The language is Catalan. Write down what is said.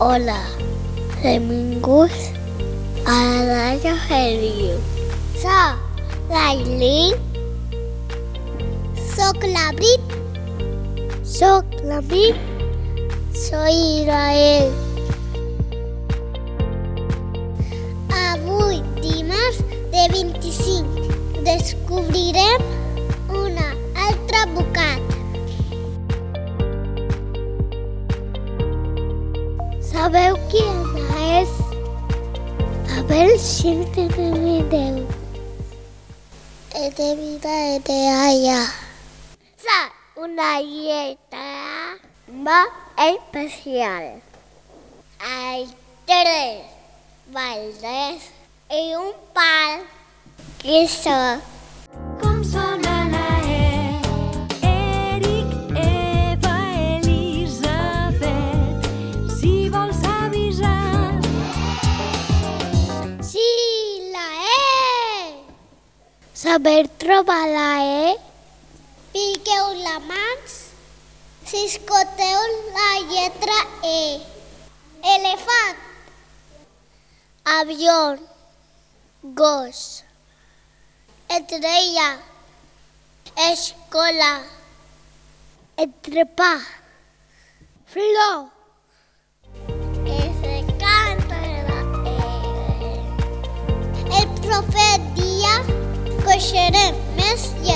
Hola, benvinguts a la Ràdio Feliu. Soc l'Ailín. Soc la Brit. Soc la Brit. Soy Israel. Avui, dimarts de 25, descobrirem un altre bocat. Sabeu quién es? A ver si entendeu. Es de vida de allá. Soy una dieta muy especial. Hay 3 baldes y un pal. ¿Qué soy? Com sona la E? Eric, Eva, Elisabet. Si vols avisar. Sí, la E. Saber trobar la E? Piqueu les mans si escolteu la lletra E. Elefant. Avió. Gos. Estrella. Escola. Entrepà. Flor. Ese canto de la E. El proper dia coneixerem més